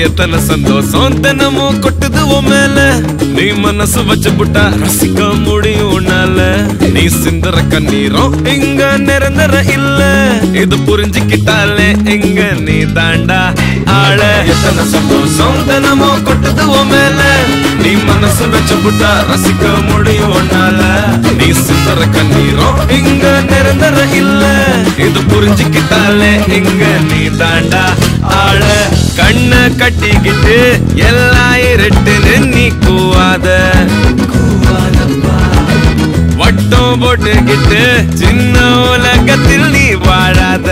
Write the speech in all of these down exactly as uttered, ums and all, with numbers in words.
எத்தனை சந்தோஷம் தினமும் கொட்டுது உன் மேல நீ மனசு வச்சு புட்டா ரசிக்க முடியும் உன்னால நீ சிந்தற கண்ணீரும் இங்க நிரந்தர இல்ல இது புரிஞ்சுக்கிட்டாலே இங்க நீ தாண்டா ஆள எத்தனை சந்தோஷம் தினமும் கொட்டுது உன் மேல நீ மனசு வச்சு புட்டா ரசிக்க முடியும் உன்னால நீ சிந்தற கண்ணீரும் இங்க நிரந்தர இல்ல இது புரிஞ்சுக்கிட்டாலே இங்க நீ தாண்டா ஆள கண்ண கட்டிக்கிட்டு எல்லாம் இருட்டுன்னு நீ கூவாத வட்டம் போட்டுக்கிட்டு சின்ன உலகத்தில் நீ வாழாத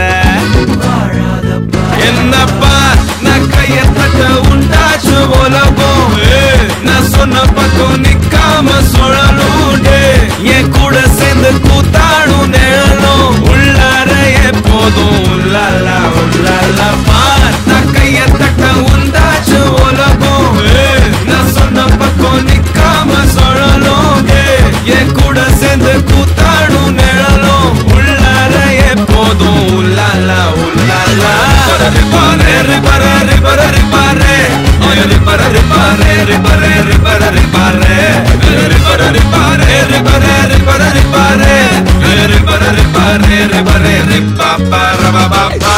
என்னப்பா நான் கைய தட்ட உண்டாச்சு உலகம் நான் சொன்ன பக்கம் நிக்காம சுழலும் என் கூட சேர்ந்து கூத்தாடும் நிழலும் உள்ளார எப்போதும் உள்ளாலா உள்ளாலா பார் நான் கைய தட்ட உண்டாச்சு உலகம் நான் சொன்ன பக்கம் நிக்காம சுழலும் என் கூட சேர்ந்து கூத்தாடும் நிழலும் உள்ளார எப்போதும் உள்ளாலா உள்ளாலா ரிபாரே ரிபாரே ரிபாரே ரிபாரே ரிபாரே ரிபாரே ரிபாரே ரிபாரே ரிபாரே ரிபாரே ரிபாரே ரிபாரே ரிபாரே ரிபாரே ரிபாரே ரிபாரே ரிபாரே ரிபாபா ரபாபா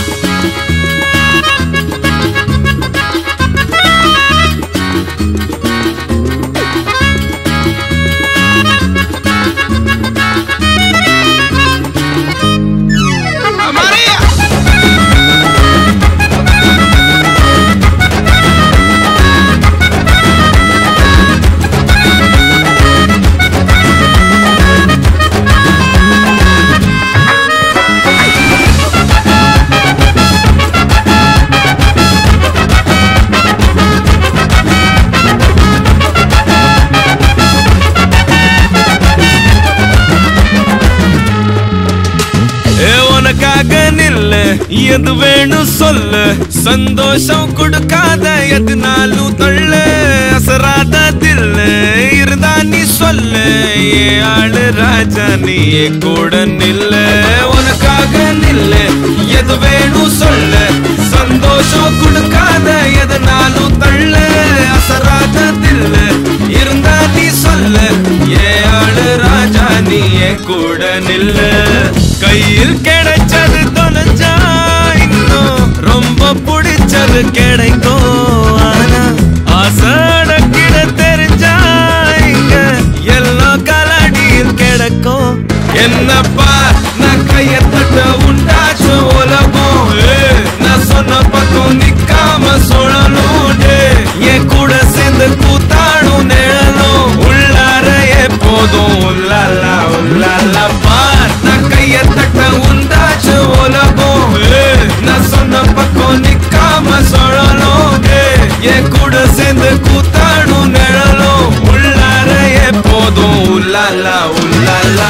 எது வேணும் சொல்லு சந்தோஷம் கொடுக்காத எதுனாலும் தள்ளு அசராத தில்லு இருந்தா நீ சொல்லு ஏ ஆளு ராஜா நீ கூட நில்லு உனக்காக நில்லு எது வேணும் சொல்லு சந்தோஷம் கொடுக்காத எதுனாலும் தள்ளு அசராத தில்லு இருந்தா நீ சொல்லு ஏ ஆளு ராஜா நீ கூட நில்லு கையில் கிடைச்சது தொலைஞ்சா ரொம்ப பிடிச்சது கிடைக்கும் ஆனா ஆசடக்கிட தெரிஞ்சா இங்க எல்லாம் கலடியில் கிடைக்கும் என்னப்பா நான் கைய தட்ட உண்டாச்சு உலகம் நான் சொன்ன பக்கம் நிக்காம சுழலும் என் கூட சேர்ந்து கூத்தாடும் நிழலும் உள்ளார எப்போதும் உள்ளாலா உள்ளாலா பார் நான் கைய தட்ட உண்டாச்சு உலகம் நான் சொன்ன பக்கம் நிக்காம சுழலும் என் கூட சேர்ந்து கூத்தாடும் நிழலும் உள்ளார எப்போதும் உள்ளாலா உள்ளாலா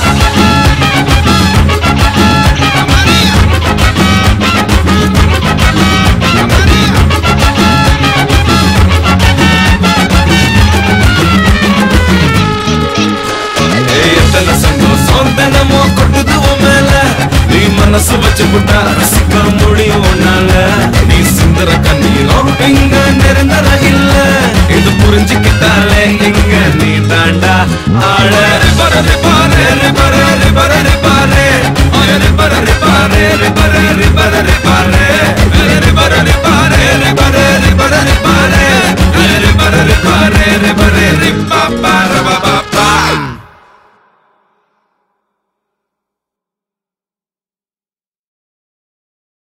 எத்தனை சந்தோஷம் தினமும் கொட்டுது உன் மேல நீ மனசு வச்சு புட்டா ரசிக்க முடியும் உன்னால நீ சிந்தற கண்ணீரும் இங்க நிரந்தர இல்ல இது புரிஞ்சுக்கிட்டாலே இங்க நீ தாண்டா ஆள ரிபாரே ரிபாரே